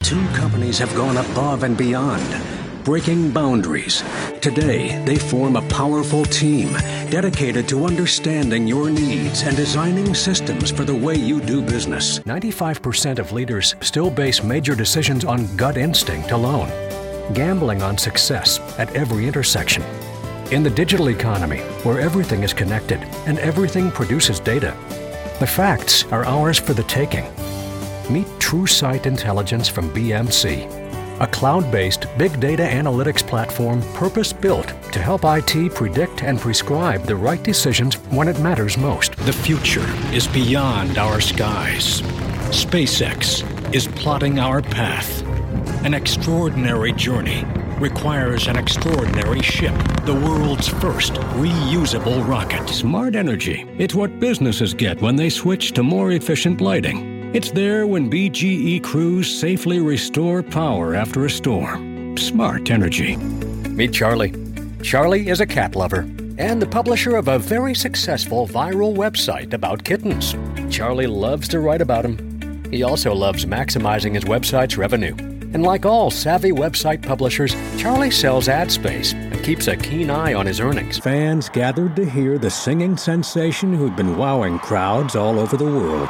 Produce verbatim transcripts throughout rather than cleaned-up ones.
Two companies have gone above and beyond, breaking boundaries. Today, they form a powerful team dedicated to understanding your needs and designing systems for the way you do business. ninety-five percent of leaders still base major decisions on gut instinct alone, gambling on success at every intersection. In the digital economy, where everything is connected and everything produces data, the facts are ours for the taking. Meet TrueSight Intelligence from B M C, a cloud-based big data analytics platform purpose-built to help I T predict and prescribe the right decisions when it matters most. The future is beyond our skies. SpaceX is plotting our path. An extraordinary journey requires an extraordinary ship, the world's first reusable rocket. Smart energy. It's what businesses get when they switch to more efficient lighting. It's there when B G E crews safely restore power after a storm. Smart energy. Meet Charlie. Charlie is a cat lover and the publisher of a very successful viral website about kittens. Charlie loves to write about them. He also loves maximizing his website's revenue. And like all savvy website publishers, Charlie sells ad space and keeps a keen eye on his earnings. Fans gathered to hear the singing sensation who'd been wowing crowds all over the world.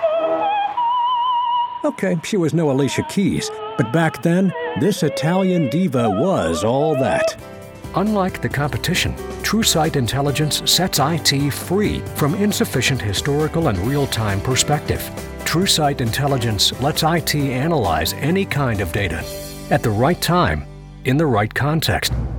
Okay, she was no Alicia Keys, but back then, this Italian diva was all that. Unlike the competition, TrueSight Intelligence sets I T free from insufficient historical and real-time perspective. TrueSight Intelligence lets I T analyze any kind of data at the right time, in the right context,